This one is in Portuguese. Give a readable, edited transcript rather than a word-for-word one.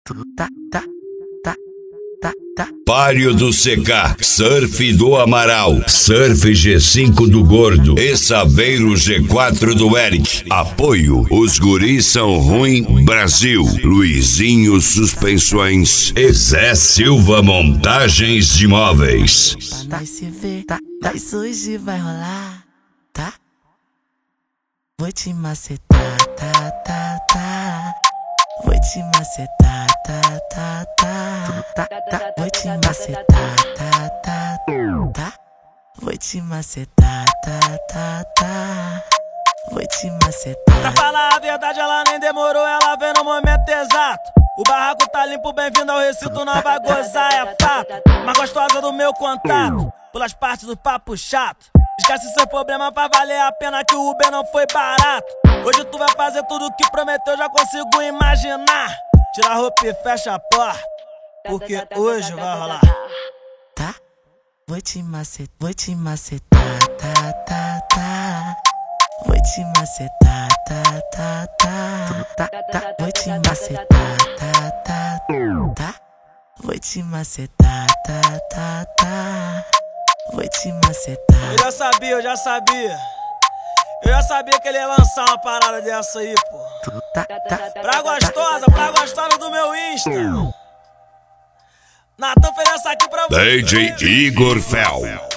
Páreo do CK, Surf do Amaral, Surf G5 do Gordo e Saveiro G4 do Eric. Apoio, os guris são ruim, Brasil. Luizinho Suspensões e Zé Silva Montagens de Móveis. Pra nós se ver, nós hoje vai rolar, tá? Vou te macetar, tá. Vou te macetar, tá. Vou te macetar, tá. Vou te macetar, tá. Vou te macetar. Pra falar a verdade, ela nem demorou, ela veio no momento exato. O barraco tá limpo, bem-vindo ao recinto, não vai gozar, é fato. Mais gostosa do meu contato, pelas partes do papo chato. Esquece seu problema pra valer a pena que o Uber não foi barato. Hoje tu vai fazer tudo o que prometeu, já consigo imaginar. Tira a roupa e fecha a porta, porque hoje vai rolar. Tá? Vou te macetar, tá. Vou te macetar, tá. Vou te macetar, tá. Vou te macetar, tá. Vou te macetar. Eu já sabia. Eu já sabia que ele ia lançar uma parada dessa aí, pô. Pra gostosa do meu Insta. Natan fez essa aqui pra você. DJ Igor Fel.